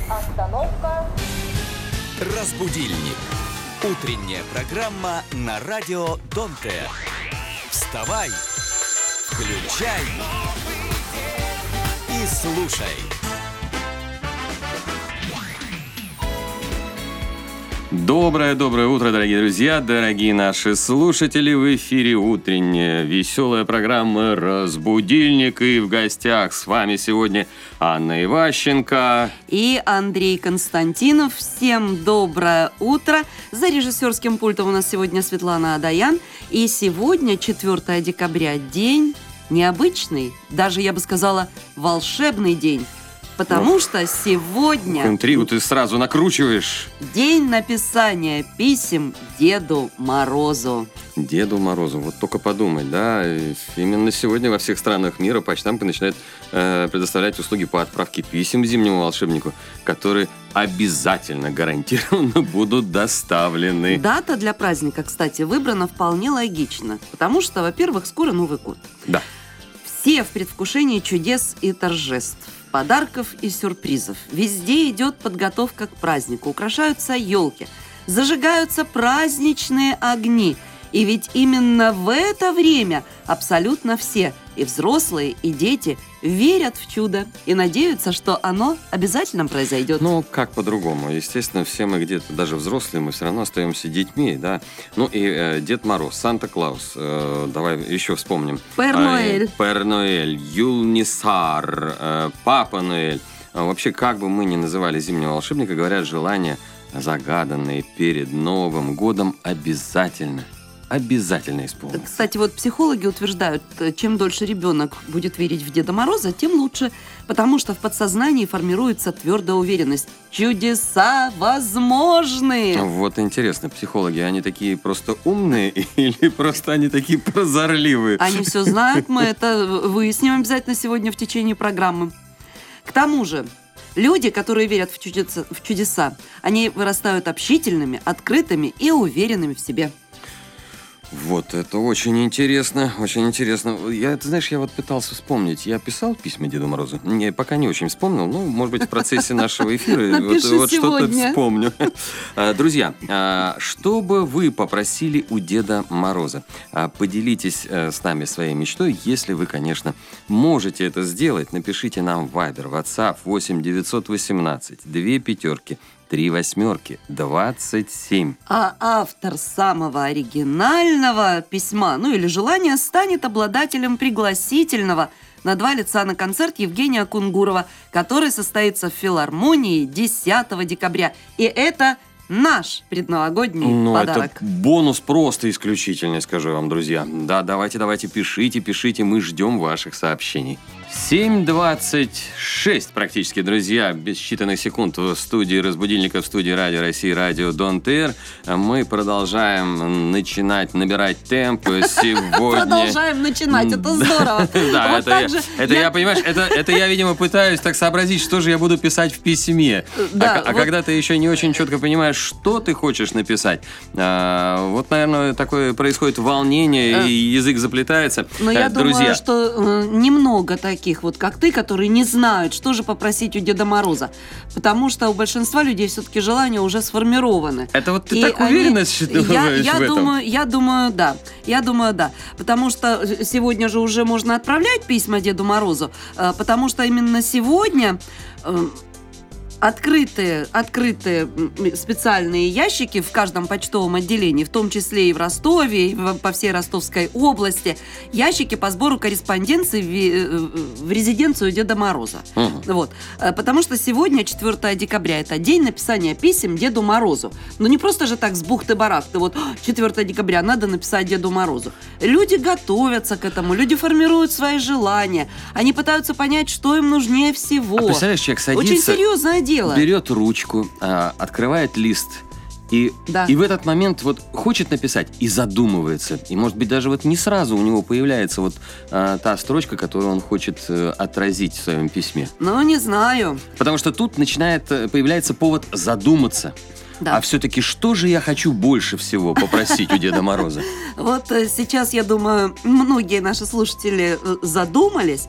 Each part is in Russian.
Остановка. Разбудильник. Утренняя программа на радио Дон-Т. Вставай, включай и слушай. Доброе утро, дорогие друзья, дорогие наши слушатели. В эфире утренняя веселая программа «Разбудильник». И в гостях с вами сегодня Анна Иващенко и Андрей Константинов. Всем доброе утро. За режиссерским пультом у нас сегодня Светлана Адаян. И сегодня, 4 декабря, день необычный, даже, я бы сказала, волшебный день. Потому что сегодня... Интригу ты сразу накручиваешь. День написания писем Деду Морозу. Деду Морозу, вот только подумать, да, именно сегодня во всех странах мира почтампы начинают предоставлять услуги по отправке писем зимнему волшебнику, которые обязательно, гарантированно будут доставлены. Дата для праздника, кстати, выбрана вполне логично, потому что, во-первых, скоро Новый год. Да. Все в предвкушении чудес и торжеств, подарков и сюрпризов. Везде идет подготовка к празднику, украшаются елки, зажигаются праздничные огни. И ведь именно в это время абсолютно все, и взрослые, и дети, верят в чудо и надеются, что оно обязательно произойдет. Ну, как по-другому? Естественно, все мы где-то, даже взрослые, мы все равно остаемся детьми, да? Ну и Дед Мороз, Санта-Клаус, давай еще вспомним. Пэр Ноэль. Пэр Ноэль, Юльнисар, Папа Ноэль. Вообще, как бы мы ни называли зимнего волшебника, говорят, желания, загаданные перед Новым годом, обязательно исполнится. Кстати, вот психологи утверждают, чем дольше ребенок будет верить в Деда Мороза, тем лучше, потому что в подсознании формируется твердая уверенность. Чудеса возможны! Вот интересно, психологи, они такие просто умные или просто они такие прозорливые? Они все знают, мы это выясним обязательно сегодня в течение программы. К тому же, люди, которые верят в чудеса, они вырастают общительными, открытыми и уверенными в себе. Вот, это очень интересно, очень интересно. Ты знаешь, я вот пытался вспомнить. Я писал письма Деду Морозу. Я пока не очень вспомнил, но, может быть, в процессе нашего эфира вот что-то вспомню. Друзья, что бы вы попросили у Деда Мороза? Поделитесь с нами своей мечтой, если вы, конечно, можете это сделать. Напишите нам в Viber, WhatsApp 8 918 2 пятерки 3 восьмерки 27. А автор самого оригинального письма, ну или желания, станет обладателем пригласительного на 2 лица на концерт Евгения Кунгурова, который состоится в филармонии 10 декабря. И это наш предновогодний подарок. Это бонус просто исключительный, скажу вам, друзья. Да, давайте, пишите, мы ждем ваших сообщений. 7:26 практически, друзья, без считанных секунд в студии разбудильника, в студии Радио России, Радио Дон-Т. Мы продолжаем набирать темп сегодня. Продолжаем начинать, это здорово. Да, я, понимаешь, это я, видимо, пытаюсь так сообразить, что же я буду писать в письме. А когда ты еще не очень четко понимаешь, что ты хочешь написать, вот, наверное, такое происходит волнение, и язык заплетается. Но я думаю, что немного таких, вот как ты, которые не знают, что же попросить у Деда Мороза. Потому что у большинства людей все-таки желания уже сформированы. Это вот ты так уверенно считаешь в этом? Я думаю, да. Потому что сегодня же уже можно отправлять письма Деду Морозу, потому что именно сегодня... Открытые специальные ящики в каждом почтовом отделении, в том числе и в Ростове, и по всей Ростовской области, ящики по сбору корреспонденции в резиденцию Деда Мороза. Вот. Потому что сегодня, 4 декабря, это день написания писем Деду Морозу. Ну не просто же так с бухты-барахты, вот 4 декабря надо написать Деду Морозу. Люди готовятся к этому, люди формируют свои желания, они пытаются понять, что им нужнее всего. А представляешь, человек садится... Очень серьезное дело. Берет ручку, открывает лист и в этот момент вот хочет написать и задумывается. И, может быть, даже вот не сразу у него появляется вот та строчка, которую он хочет отразить в своем письме. Ну, не знаю. Потому что тут появляется повод задуматься. Да. А все-таки что же я хочу больше всего попросить у Деда Мороза? Вот сейчас, я думаю, многие наши слушатели задумались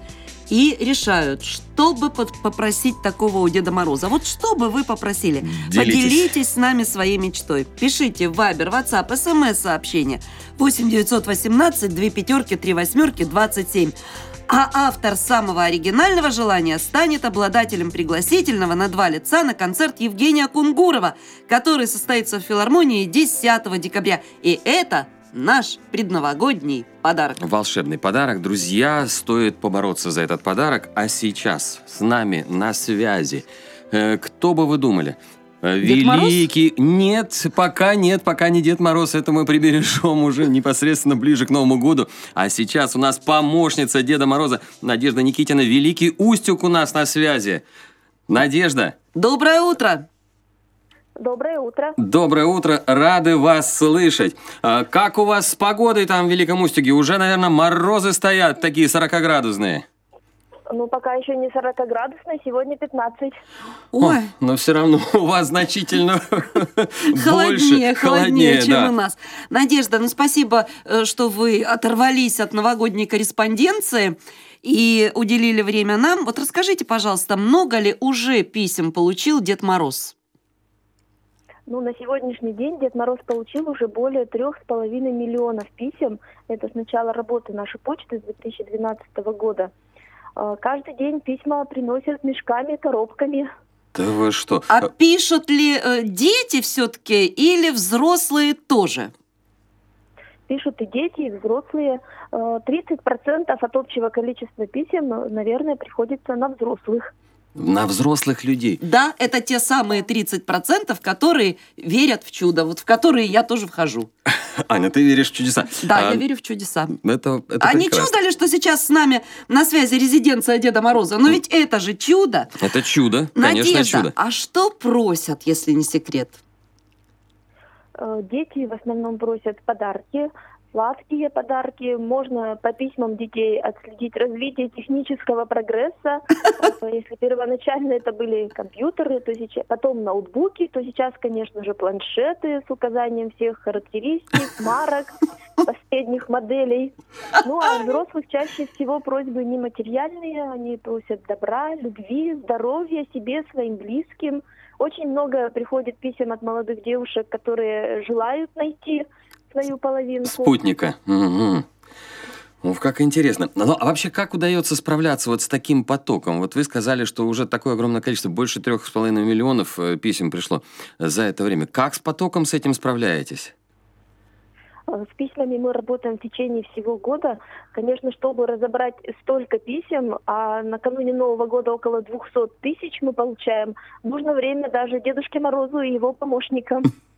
и решают, что бы попросить такого у Деда Мороза. Вот что бы вы попросили? Поделитесь с нами своей мечтой. Пишите в Viber, WhatsApp, SMS-сообщение 8 918 2 5 3 8 27. А автор самого оригинального желания станет обладателем пригласительного на 2 лица на концерт Евгения Кунгурова, который состоится в филармонии 10 декабря. И это наш предновогодний подарок. Волшебный подарок. Друзья, стоит побороться за этот подарок. А сейчас с нами на связи. Кто бы вы думали? Дед Великий... Нет, пока не Дед Мороз. Это мы прибережем уже непосредственно ближе к Новому году. А сейчас у нас помощница Деда Мороза Надежда Никитина. Великий Устюг у нас на связи. Надежда. Доброе утро. Доброе утро. Доброе утро. Рады вас слышать. Как у вас с погодой там в Великом Устюге? Уже, наверное, морозы стоят такие 40-градусные. Ну, пока еще не 40-градусные, сегодня 15. Ой. Но все равно у вас значительно холоднее, чем да. у нас. Надежда, ну спасибо, что вы оторвались от новогодней корреспонденции и уделили время нам. Вот расскажите, пожалуйста, много ли уже писем получил Дед Мороз? Ну, на сегодняшний день Дед Мороз получил уже более 3,5 миллионов писем. Это с начала работы нашей почты с 2012 года. Каждый день письма приносят мешками, коробками. Да вы что? А пишут ли дети все-таки или взрослые тоже? Пишут и дети, и взрослые. 30% от общего количества писем, наверное, приходится на взрослых. На взрослых людей. Да, это те самые 30%, которые верят в чудо, вот в которые я тоже вхожу. Аня, ты веришь в чудеса? Да, я верю в чудеса. Это а не чудо ли, что сейчас с нами на связи резиденция Деда Мороза? Но ведь это же чудо. Это чудо, конечно, Надежда, чудо. а что просят, если не секрет? Дети в основном просят подарки, сладкие подарки. Можно по письмам детей отследить развитие технического прогресса. Если первоначально это были компьютеры, то сейчас, потом ноутбуки, то сейчас, конечно же, планшеты с указанием всех характеристик, марок, последних моделей. Ну, а у взрослых чаще всего просьбы нематериальные. Они просят добра, любви, здоровья себе, своим близким. Очень много приходит писем от молодых девушек, которые желают найти свою половинку. Спутника. Угу. Ух, как интересно. Ну, а вообще, как удается справляться вот с таким потоком? Вот вы сказали, что уже такое огромное количество, больше 3,5 миллионов писем пришло за это время. Как с потоком с этим справляетесь? С письмами мы работаем в течение всего года. Конечно, чтобы разобрать столько писем, а накануне Нового года около 200 тысяч мы получаем, нужно время даже Дедушке Морозу и его помощникам.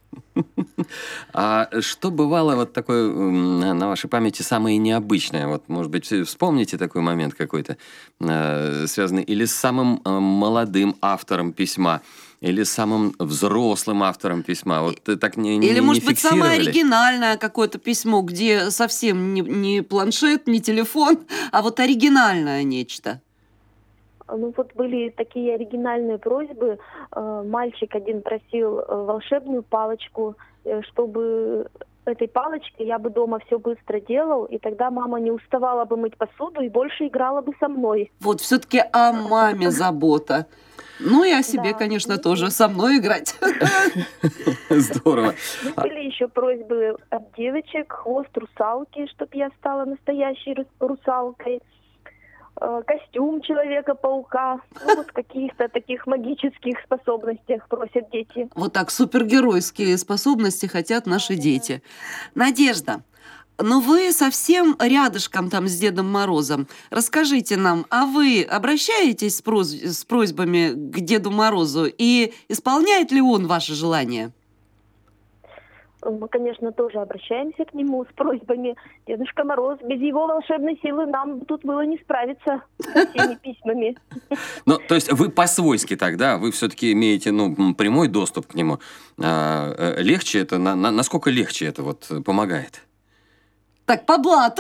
А что бывало вот такое на вашей памяти самое необычное? Вот, может быть, вспомните такой момент какой-то, связанный или с самым молодым автором письма, или с самым взрослым автором письма. Вот так или, может быть, фиксировали? самое оригинальное какое-то письмо, где совсем не планшет, не телефон, а вот оригинальное нечто. Ну вот были такие оригинальные просьбы. Мальчик один просил волшебную палочку, чтобы этой палочкой я бы дома все быстро делал, и тогда мама не уставала бы мыть посуду и больше играла бы со мной. Вот все-таки о маме забота. Ну и о себе, Да. конечно, тоже со мной играть. Здорово. Были еще просьбы от девочек: хвост русалки, чтобы я стала настоящей русалкой. Костюм Человека-паука. Ну, вот каких-то таких магических способностях просят дети. Вот так супергеройские способности хотят наши дети. Надежда, ну вы совсем рядышком там с Дедом Морозом. Расскажите нам, а вы обращаетесь с просьбами к Деду Морозу и исполняет ли он ваши желания? Мы, конечно, тоже обращаемся к нему с просьбами. Дедушка Мороз, без его волшебной силы нам тут было не справиться со всеми письмами. Ну, то есть вы по-свойски тогда, вы все-таки имеете прямой доступ к нему. Легче это, насколько легче это вот помогает? Так, по блату.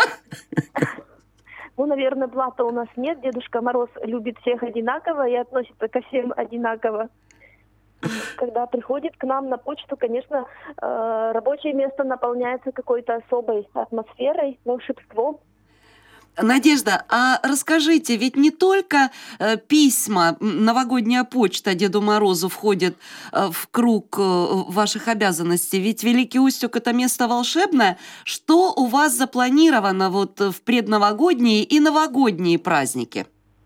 Ну, наверное, блата у нас нет. Дедушка Мороз любит всех одинаково и относится ко всем одинаково. Когда приходит к нам на почту, конечно, рабочее место наполняется какой-то особой атмосферой, волшебством. Надежда, а расскажите, ведь не только письма, новогодняя почта Деду Морозу входит в круг ваших обязанностей, ведь Великий Устюг – это место волшебное. Что у вас запланировано вот в предновогодние и новогодние праздники?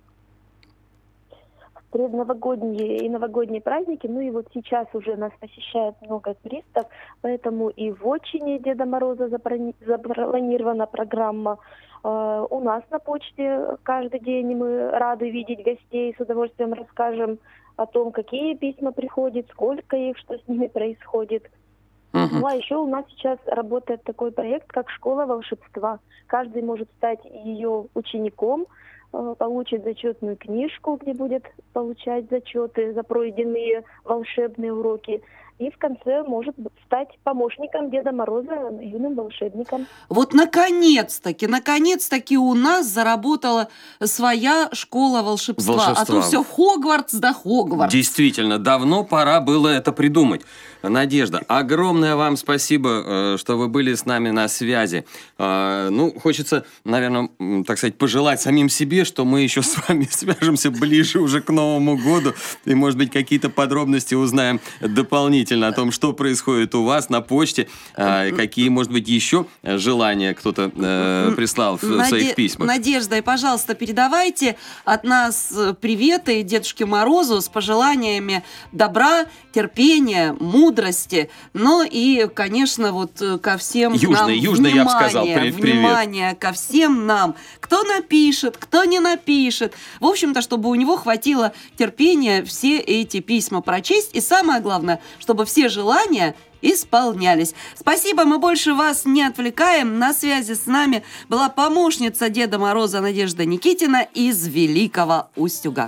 Предновогодние и новогодние праздники, ну и вот сейчас уже нас посещает много туристов, поэтому и в отчине Деда Мороза запланирована программа. У нас на почте каждый день мы рады видеть гостей, с удовольствием расскажем о том, какие письма приходят, сколько их, что с ними происходит. Ну а еще у нас сейчас работает такой проект, как «Школа волшебства». Каждый может стать ее учеником, получит зачетную книжку, где будет получать зачеты за пройденные волшебные уроки. И в конце может стать помощником Деда Мороза, юным волшебником. Вот наконец-таки у нас заработала своя школа волшебства. А то все Хогвартс да Хогвартс. Действительно, давно пора было это придумать. Надежда, огромное вам спасибо, что вы были с нами на связи. Ну, хочется, наверное, так сказать, пожелать самим себе, что мы еще с вами свяжемся ближе уже к Новому году и, может быть, какие-то подробности узнаем дополнительно о том, что происходит у вас на почте, какие, может быть, еще желания кто-то прислал в своих письмах. Надежда, и, пожалуйста, передавайте от нас приветы Дедушке Морозу с пожеланиями добра, терпения, мудрости, но и, конечно, вот ко всем нам южный, я бы сказал, привет. Внимание ко всем нам, кто напишет, кто не напишет. В общем-то, чтобы у него хватило терпения все эти письма прочесть, и самое главное, чтобы все желания исполнялись. Спасибо, мы больше вас не отвлекаем. На связи с нами была помощница Деда Мороза Надежда Никитина из Великого Устюга.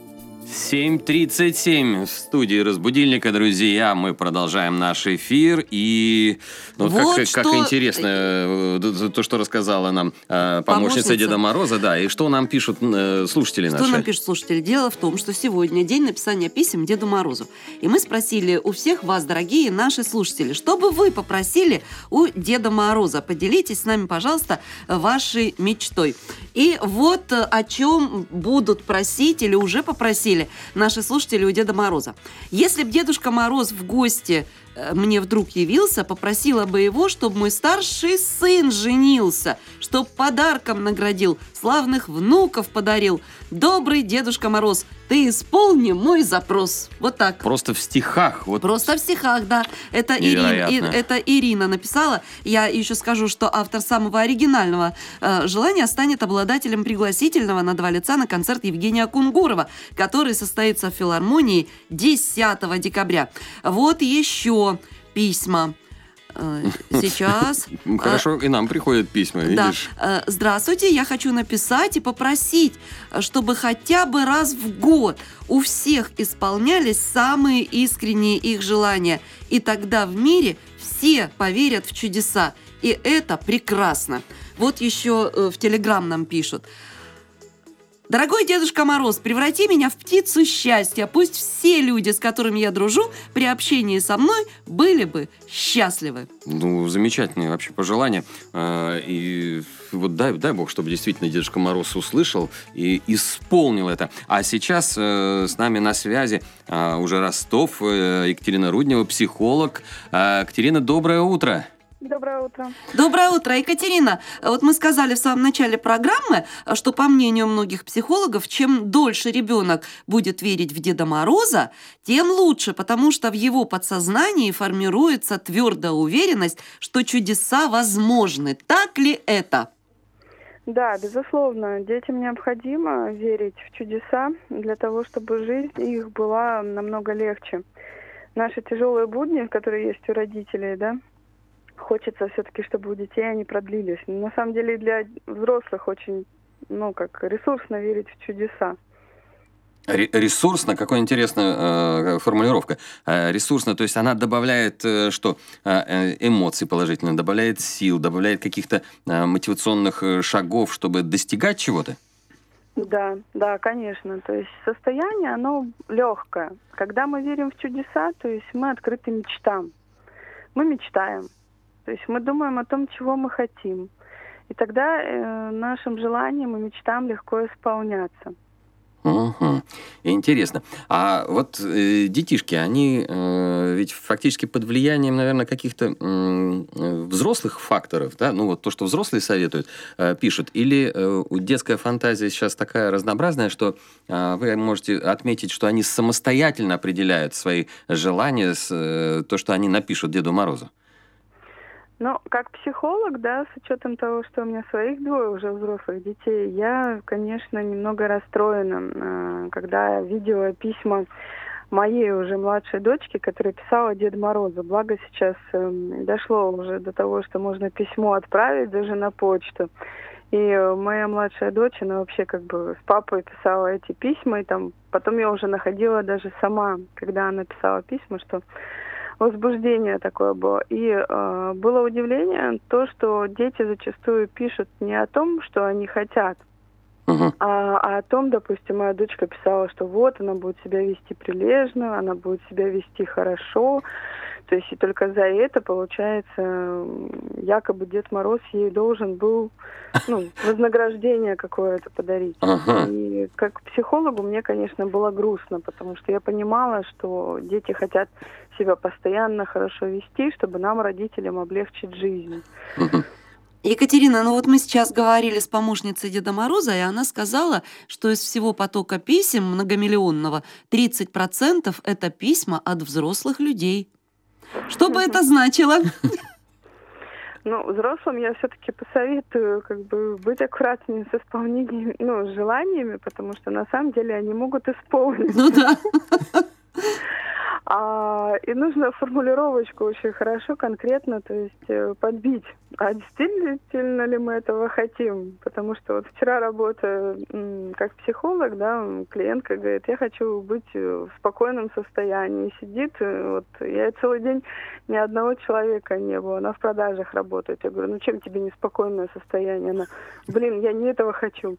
7:37 в студии «Разбудильника», друзья. Мы продолжаем наш эфир. И вот как интересно то, что рассказала нам помощница Деда Мороза. Да, и что нам пишут слушатели наши. Что нам пишут слушатели? Дело в том, что сегодня день написания писем Деду Морозу. И мы спросили у всех вас, дорогие наши слушатели, что бы вы попросили у Деда Мороза? Поделитесь с нами, пожалуйста, вашей мечтой. И вот о чем будут просить или уже попросили наши слушатели у Деда Мороза. Если бы Дедушка Мороз в гости мне вдруг явился, попросила бы его, чтобы мой старший сын женился, чтоб подарком наградил, славных внуков подарил. Добрый Дедушка Мороз, ты исполни мой запрос. Вот так. Просто в стихах. Вот. Просто в стихах, да. Это Ирина написала. Я еще скажу, что автор самого оригинального желания станет обладателем пригласительного на 2 лица на концерт Евгения Кунгурова, который состоится в филармонии 10 декабря. Вот еще письма. Сейчас. Хорошо, и нам приходят письма, видишь? Да. Здравствуйте, я хочу написать и попросить, чтобы хотя бы раз в год у всех исполнялись самые искренние их желания. И тогда в мире все поверят в чудеса. И это прекрасно. Вот еще в Телеграм нам пишут. Дорогой Дедушка Мороз, преврати меня в птицу счастья. Пусть все люди, с которыми я дружу, при общении со мной были бы счастливы. Ну, замечательные вообще пожелания. И вот дай Бог, чтобы действительно Дедушка Мороз услышал и исполнил это. А сейчас с нами на связи уже Ростов, Екатерина Руднева, психолог. Екатерина, доброе утро. Доброе утро. Доброе утро, Екатерина. Вот мы сказали в самом начале программы, что, по мнению многих психологов, чем дольше ребенок будет верить в Деда Мороза, тем лучше, потому что в его подсознании формируется твердая уверенность, что чудеса возможны. Так ли это? Да, безусловно. Детям необходимо верить в чудеса для того, чтобы жизнь их была намного легче. Наши тяжелые будни, которые есть у родителей, да, хочется все-таки, чтобы у детей они продлились. На самом деле для взрослых очень, ресурсно верить в чудеса. Ресурсно, какая интересная формулировка. Ресурсно, то есть она добавляет что? Эмоций положительно, добавляет сил, добавляет каких-то мотивационных шагов, чтобы достигать чего-то? Да, конечно. То есть состояние, оно легкое. Когда мы верим в чудеса, то есть мы открыты мечтам. Мы мечтаем. То есть мы думаем о том, чего мы хотим. И тогда нашим желаниям и мечтам легко исполняться. Угу. Интересно. А вот детишки, они ведь фактически под влиянием, наверное, каких-то взрослых факторов, да? Ну вот то, что взрослые советуют, пишут, или детская фантазия сейчас такая разнообразная, что вы можете отметить, что они самостоятельно определяют свои желания, то, что они напишут Деду Морозу? Ну, как психолог, да, с учетом того, что у меня своих 2 уже взрослых детей, я, конечно, немного расстроена, когда видела письма моей уже младшей дочки, которая писала Деду Морозу. Благо сейчас дошло уже до того, что можно письмо отправить даже на почту. И моя младшая дочь, она вообще как бы с папой писала эти письма, и там потом я уже находила даже сама, когда она писала письма, что возбуждение такое было. И было удивление то, что дети зачастую пишут не о том, что они хотят, а о том, допустим, моя дочка писала, что вот она будет себя вести прилежно, она будет себя вести хорошо. То есть и только за это, получается, якобы Дед Мороз ей должен был вознаграждение какое-то подарить. И как психологу мне, конечно, было грустно, потому что я понимала, что дети хотят себя постоянно хорошо вести, чтобы нам, родителям, облегчить жизнь. Екатерина, ну вот мы сейчас говорили с помощницей Деда Мороза, и она сказала, что из всего потока писем многомиллионного 30% это письма от взрослых людей. Что бы это значило? Ну, взрослым я все-таки посоветую быть аккуратнее с исполнением, с желаниями, потому что на самом деле они могут исполнить. Ну да. И нужно формулировочку очень хорошо, конкретно, то есть подбить. А действительно ли мы этого хотим? Потому что вот вчера, работая как психолог, да, клиентка говорит, я хочу быть в спокойном состоянии. Сидит, вот я целый день ни одного человека не было, она в продажах работает. Я говорю, чем тебе неспокойное состояние? Она, я не этого хочу.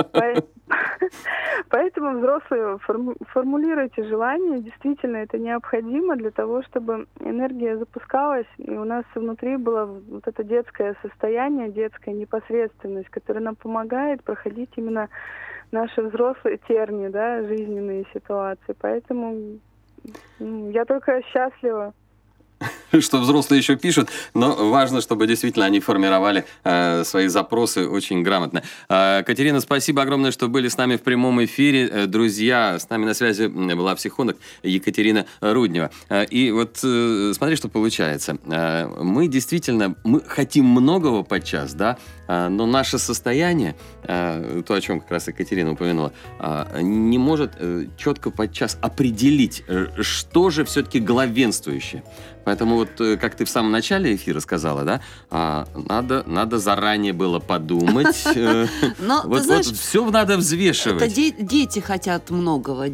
Поэтому взрослые, формулируйте желания, действительно это необходимо для того, чтобы энергия запускалась, и у нас внутри было вот это детское состояние, детская непосредственность, которая нам помогает проходить именно наши взрослые тернии, да, жизненные ситуации. Поэтому я только счастлива. Что взрослые еще пишут, но важно, чтобы действительно они формировали свои запросы очень грамотно. Катерина, спасибо огромное, что были с нами в прямом эфире. Друзья, с нами на связи была психолог Екатерина Руднева. И вот смотри, что получается. Мы действительно хотим многого подчас, да, но наше состояние, то, о чем как раз Екатерина упомянула, не может четко подчас определить, что же все-таки главенствующее. Поэтому вот, как ты в самом начале эфира сказала, да, надо заранее было подумать. Но, вот все надо взвешивать. Это дети хотят многого,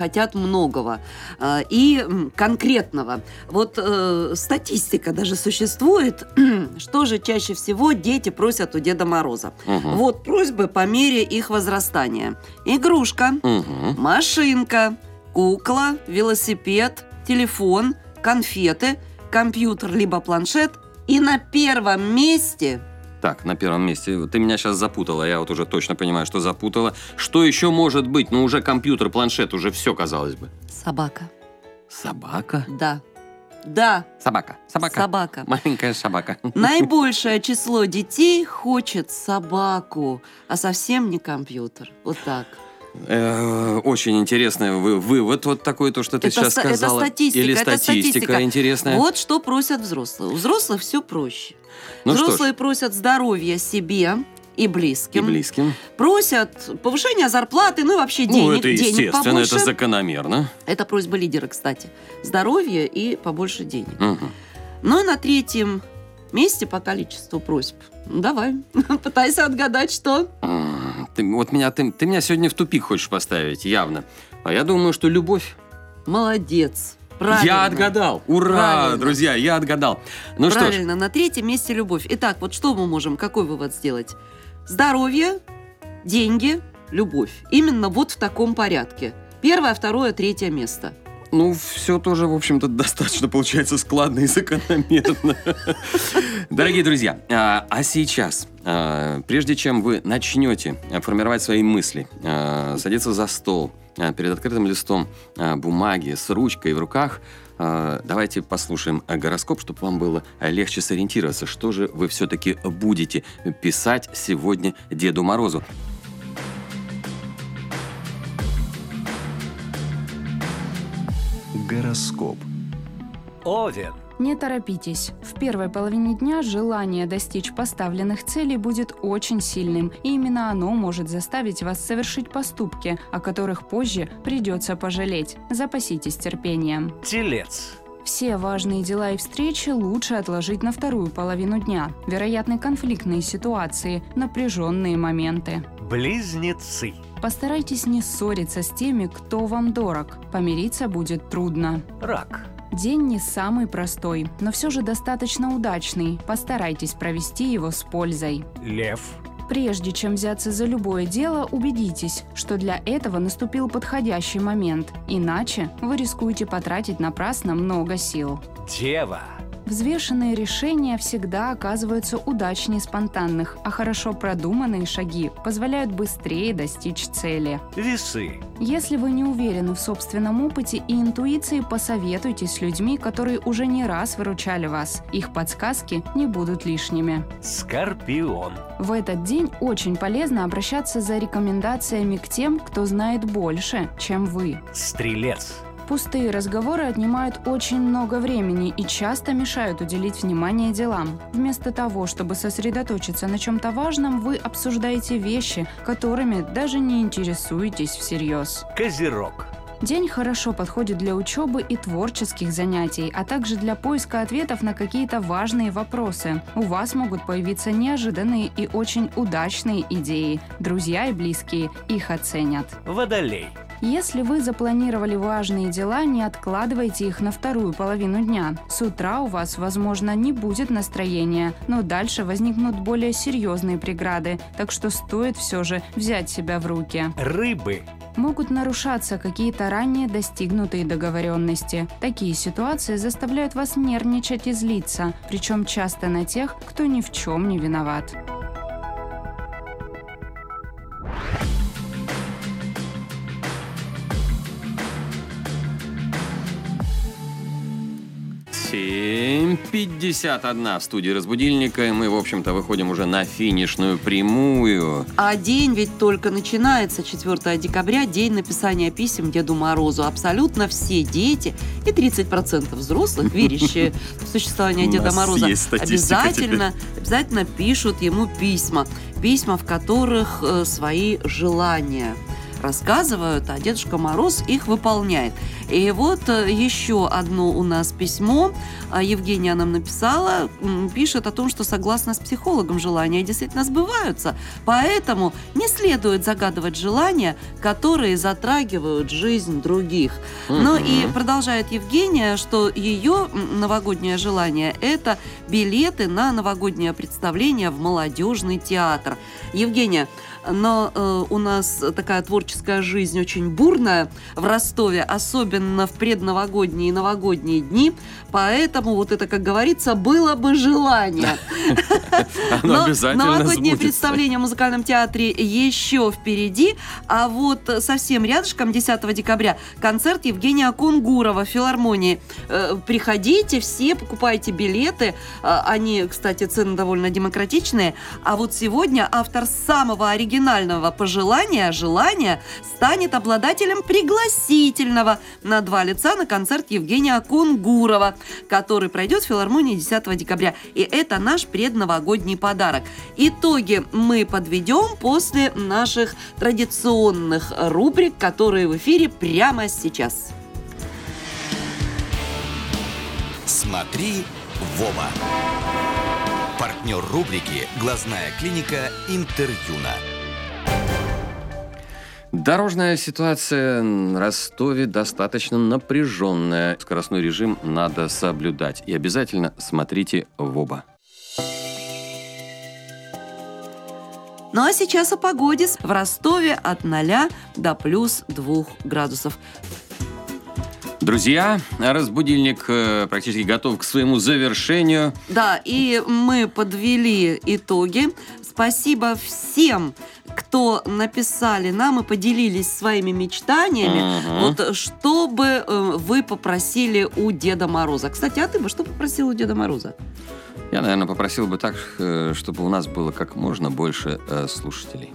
и конкретного. Вот статистика даже существует, что же чаще всего дети просят у Деда Мороза. Вот просьбы по мере их возрастания. Игрушка, машинка, кукла, велосипед, телефон, конфеты, компьютер либо планшет. И на первом месте... Так, на первом месте. Ты меня сейчас запутала. Я вот уже точно понимаю, что запутала. Что еще может быть? Ну, уже компьютер, планшет, уже все, казалось бы. Собака. Собака? Да. Собака. Маленькая собака. Наибольшее число детей хочет собаку, а совсем не компьютер. Вот так. Очень интересный вывод вот такой, то, что ты сейчас сказала. Это статистика интересная. Вот что просят взрослые. У взрослых все проще. Взрослые просят здоровья себе и близким. Просят повышения зарплаты, и вообще денег. Это естественно, побольше. Это закономерно. Это просьба лидера, кстати. Здоровья и побольше денег. Ну и на третьем месте по количеству просьб. Давай, пытайся отгадать, что... Ты меня сегодня в тупик хочешь поставить, явно. А я думаю, что любовь. Молодец. Правильно. Я отгадал. Ура, правильно. Друзья, я отгадал. Ну правильно, на третьем месте любовь. Итак, вот что мы можем, какой вывод сделать? Здоровье, деньги, любовь. Именно вот в таком порядке. 1, 2, 3 место. Ну, все тоже, в общем-то, достаточно получается складно и закономерно. Дорогие друзья, а сейчас, прежде чем вы начнете формировать свои мысли, садиться за стол перед открытым листом бумаги с ручкой в руках, давайте послушаем гороскоп, чтобы вам было легче сориентироваться, что же вы все-таки будете писать сегодня Деду Морозу. Гороскоп. Овен. Не торопитесь. В первой половине дня желание достичь поставленных целей будет очень сильным, и именно оно может заставить вас совершить поступки, о которых позже придется пожалеть. Запаситесь терпением. Телец. Все важные дела и встречи лучше отложить на вторую половину дня. Вероятны конфликтные ситуации, напряженные моменты. Близнецы. Постарайтесь не ссориться с теми, кто вам дорог. Помириться будет трудно. Рак. День не самый простой, но все же достаточно удачный. Постарайтесь провести его с пользой. Лев. Прежде чем взяться за любое дело, убедитесь, что для этого наступил подходящий момент. Иначе вы рискуете потратить напрасно много сил. Дева. Взвешенные решения всегда оказываются удачнее спонтанных, а хорошо продуманные шаги позволяют быстрее достичь цели. Весы. Если вы не уверены в собственном опыте и интуиции, посоветуйтесь с людьми, которые уже не раз выручали вас. Их подсказки не будут лишними. Скорпион. В этот день очень полезно обращаться за рекомендациями к тем, кто знает больше, чем вы. Стрелец. Пустые разговоры отнимают очень много времени и часто мешают уделить внимание делам. Вместо того, чтобы сосредоточиться на чем-то важном, вы обсуждаете вещи, которыми даже не интересуетесь всерьез. Козерог. День хорошо подходит для учебы и творческих занятий, а также для поиска ответов на какие-то важные вопросы. У вас могут появиться неожиданные и очень удачные идеи. Друзья и близкие их оценят. Водолей. Если вы запланировали важные дела, не откладывайте их на вторую половину дня. С утра у вас, возможно, не будет настроения, но дальше возникнут более серьезные преграды, так что стоит все же взять себя в руки. Рыбы. Могут нарушаться какие-то ранее достигнутые договоренности. Такие ситуации заставляют вас нервничать и злиться, причем часто на тех, кто ни в чем не виноват. Семь 51 в студии «Разбудильника», и мы, в общем-то, выходим уже на финишную прямую. А день ведь только начинается, 4 декабря, день написания писем Деду Морозу. Абсолютно все дети и 30% взрослых, верящие в существование Деда Мороза, обязательно пишут ему письма. Письма, в которых свои желания рассказывают, а Дедушка Мороз их выполняет. И вот еще одно у нас письмо. Евгения нам написала, пишет о том, что согласно с психологом желания действительно сбываются, поэтому не следует загадывать желания, которые затрагивают жизнь других. Ну и продолжает Евгения, что ее новогоднее желание – это билеты на новогоднее представление в молодежный театр. Евгения, но у нас такая творческая жизнь очень бурная в Ростове, особенно в предновогодние и новогодние дни, поэтому вот это, как говорится, было бы желание. Но новогоднее представление в музыкальном театре еще впереди, а вот совсем рядышком, 10 декабря, концерт Евгения Кунгурова в филармонии. Приходите, все, покупайте билеты, они, кстати, цены довольно демократичные, а вот сегодня автор самого оригинального пожелания, желания, станет обладателем пригласительного на 2 лица на концерт Евгения Кунгурова, который пройдет в филармонии 10 декабря. И это наш предновогодний подарок. Итоги мы подведем после наших традиционных рубрик, которые в эфире прямо сейчас. Смотри в оба. Партнер рубрики «Глазная клиника Интерюна». Дорожная ситуация в Ростове достаточно напряженная. Скоростной режим надо соблюдать. И обязательно смотрите в оба. Ну а сейчас о погоде. В Ростове от 0 до плюс 2 градусов. Друзья, разбудильник практически готов к своему завершению. Да, и мы подвели итоги. Спасибо всем, кто написали нам и поделились своими мечтаниями. Вот что бы вы попросили у Деда Мороза. Кстати, а ты бы что попросил у Деда Мороза? Я, наверное, попросил бы так, чтобы у нас было как можно больше слушателей.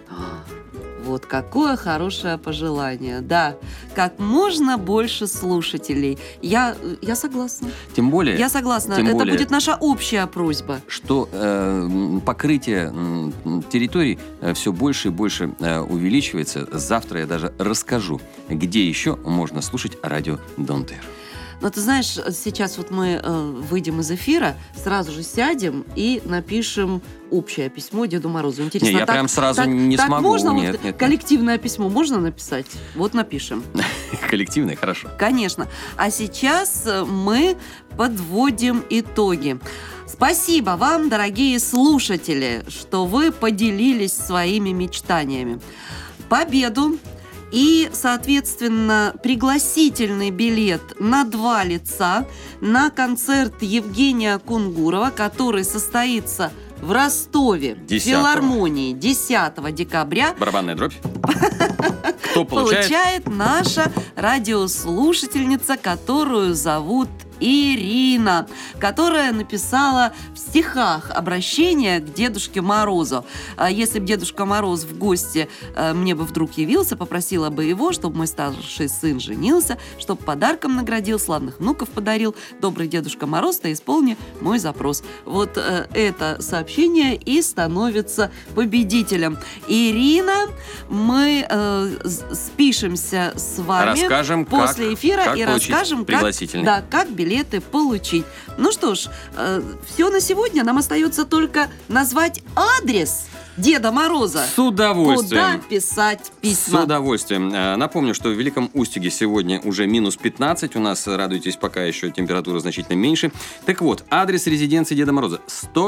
Вот какое хорошее пожелание. Да, как можно больше слушателей. Я согласна. Тем более... Я согласна. Это более, будет наша общая просьба. Что покрытие территорий все больше и больше увеличивается. Завтра я даже расскажу, где еще можно слушать радио Дон ТР. Но ты знаешь, сейчас вот мы выйдем из эфира, сразу же сядем и напишем общее письмо Деду Морозу. Интересно, я прям сразу не так смогу. Можно нет. Коллективное письмо можно написать? Вот напишем. Коллективное, хорошо. Конечно. А сейчас мы подводим итоги. Спасибо вам, дорогие слушатели, что вы поделились своими мечтаниями. Победу и, соответственно, пригласительный билет на 2 лица на концерт Евгения Кунгурова, который состоится в Ростове, в филармонии 10 декабря. Барабанная дробь. Кто получает? Наша радиослушательница, которую зовут Ирина, которая написала в стихах обращение к Дедушке Морозу. Если бы Дедушка Мороз в гости мне бы вдруг явился, попросила бы его, чтобы мой старший сын женился, чтобы подарком наградил, славных внуков подарил. Добрый Дедушка Мороз, ты исполни мой запрос. Вот это сообщение и становится победителем. Ирина, мы спишемся с вами расскажем, после эфира как и расскажем, как билеты получить. Ну что ж, все на сегодня. Нам остается только назвать адрес Деда Мороза. С удовольствием. Куда писать письма. С удовольствием. Напомню, что в Великом Устюге сегодня уже минус 15. У нас, радуйтесь, пока еще температура значительно меньше. Так вот, адрес резиденции Деда Мороза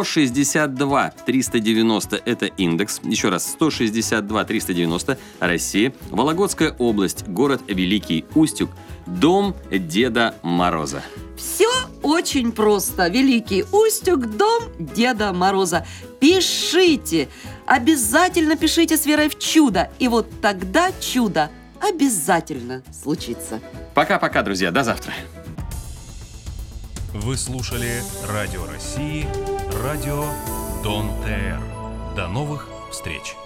162 390. Это индекс. Еще раз, 162 390. Россия. Вологодская область. Город Великий Устюг. Дом Деда Мороза. Все очень просто. Великий Устюг, дом Деда Мороза. Пишите. Обязательно пишите с верой в чудо. И вот тогда чудо обязательно случится. Пока-пока, друзья. До завтра. Вы слушали Радио России, радио Дон ТР. До новых встреч.